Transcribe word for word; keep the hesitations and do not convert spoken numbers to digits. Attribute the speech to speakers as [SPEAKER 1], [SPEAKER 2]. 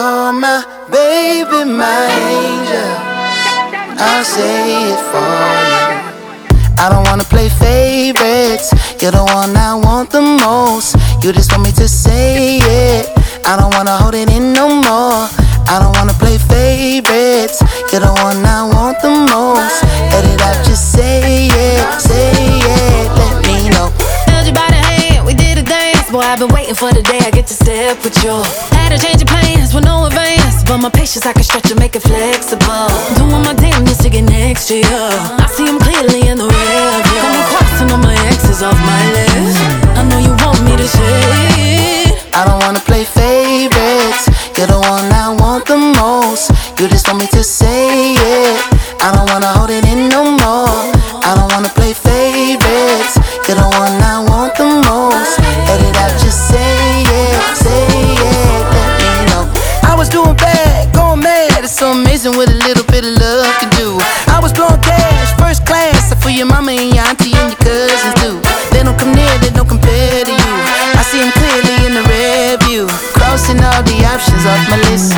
[SPEAKER 1] You're my baby, my angel. I'll say it for you. I don't wanna play favorites. You're the one I want the most. You just want me to say it. I don't wanna hold it in no more. I don't wanna play favorites. You're the one I want the most. Let it out, just say it, say it, let me know.
[SPEAKER 2] Held you by the hand, we did a dance. Boy, I've been waiting for the day I get to step with you. Had to change of plans with no advance, but my patience I can stretch and make it flexible. Doing my damnedest to get next to you. I see him clearly in the rear view. Got me crossing all my exes off my list. I know you want me to say it.
[SPEAKER 1] I don't wanna play favorites. You're the one I want the most. You just want me to say it. I don't wanna hold it in no more. I don't wanna play favorites. You're the one I want the most. Let it out, just say it, say it, let me know. I was doing bad, going mad. It's so amazing what a little bit of love can do. I was blowing cash, first class, for your mama and your auntie and your cousins too. They don't come near, they don't compare to you. I see them clearly in the rear view. Crossing all the options off my list.